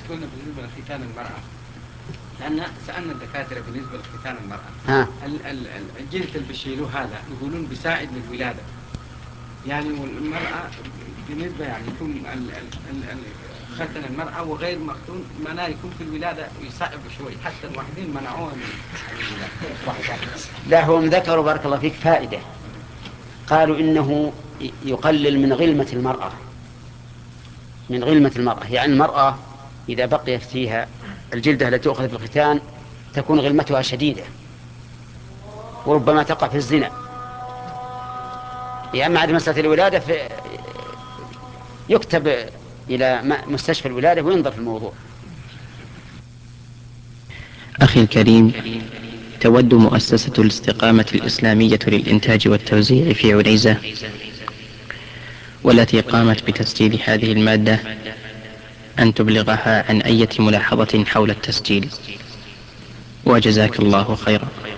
قلنا بالنسبة لختان المرأة، لأن سألنا الدكاترة بالنسبة لختان المرأة الجلد اللي بيشيلوه هذا يقولون بيساعد للولادة، يعني والمرأة بالنسبة يعني يكون ختن المرأة وغير مختون معناه يكون في الولادة يصعب شوي، حتى الواحدين منعوها من الولادة. لا، هم ذكروا بارك الله فيك فائدة، قالوا إنه يقلل من غلمة المرأة، من غلمة المرأة، يعني المرأة إذا بقيت فيها الجلدة التي تؤخذ في الختان تكون غلمتها شديدة وربما تقع في الزنا. يا أما عند مسألة الولادة يكتب إلى مستشفى الولادة وينظر في الموضوع. أخي الكريم، تود مؤسسة الاستقامة الإسلامية للإنتاج والتوزيع في عنيزة، والتي قامت بتسجيل هذه المادة، أن تبلغها عن أي ملاحظة حول التسجيل، وجزاك الله خيرا.